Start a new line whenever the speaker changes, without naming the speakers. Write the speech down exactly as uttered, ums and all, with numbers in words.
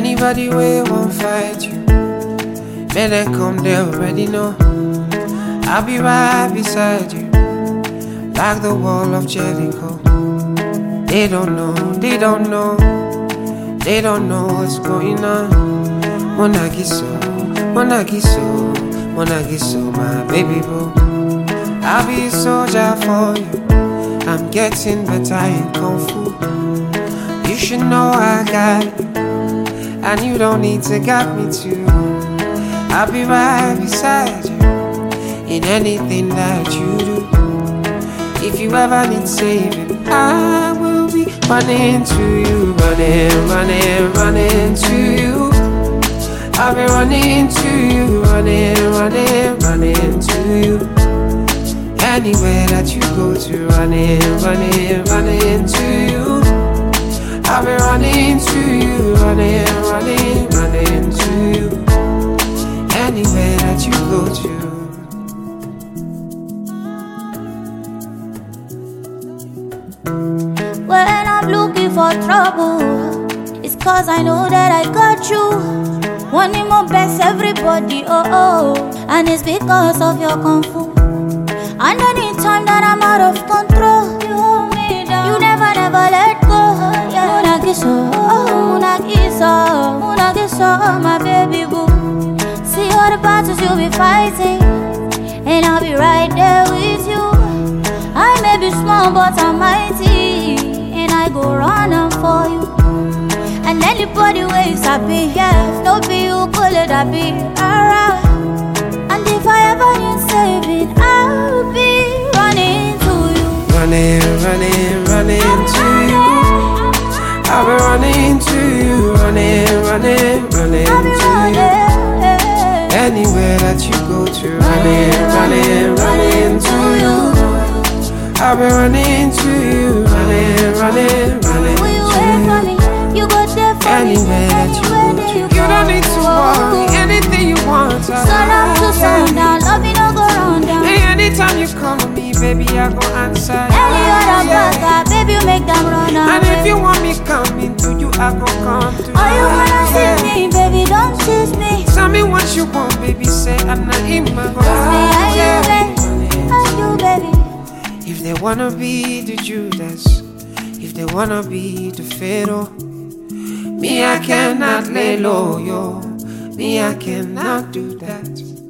Anybody wey won't fight you, may they come, they already know. I'll be right beside you, like the wall of Jericho. They don't know, they don't know, they don't know what's going on. Monagiso, Monagiso, Monagiso, my baby boo. I'll be a soldier for you. I'm getting better in Kung Fu. You should know I got you, and you don't need to guide me too. I'll be right beside you in anything that you do. If you ever need saving, I will be running to you, running, running, running to you. I'll be running to you, running, running, running to you. Anywhere that you go to, running, running, running to you. I'll be running to you, running, running, running to you. Anywhere that you go to.
When I'm looking for trouble, it's cause I know that I got you. Wanting my best, everybody, oh oh. And it's because of your Kung Fu. And anytime that I'm out of control, you hold me down. You never, never let go. Yeah. Munagiso, oh, Munagiso, Munagiso, my baby boo. See all the battles you'll be fighting, and I'll be right there with you. I may be small, but I'm mighty, and I go running for you. And anybody ways I be here, no be you, call it I be alright. And if I ever need saving, I'll be running to you.
Running, running, running to you. I'll be running to you, running, running, running to you. Anywhere that you go to, running, running, running to you. I'll be running to you, running, running, running
Will you
to
wait for
you.
me? You go there for
Anywhere
me.
that you go to, you don't need to worry. Anything you want,
Sun up to sundown, love me no go round down.
Hey, anytime you call me, baby, I go answer.
Any other brother, baby, you make them run away.
And if you want me coming to you, I go come to you.
Oh, you wanna see me, baby, don't tease me.
Tell me what you want, baby, say I'm not in my
Just me and you, baby, and you, baby.
If they wanna be the Judas, if they wanna be the Pharaoh, me I cannot lay low, yo. Me I cannot do that.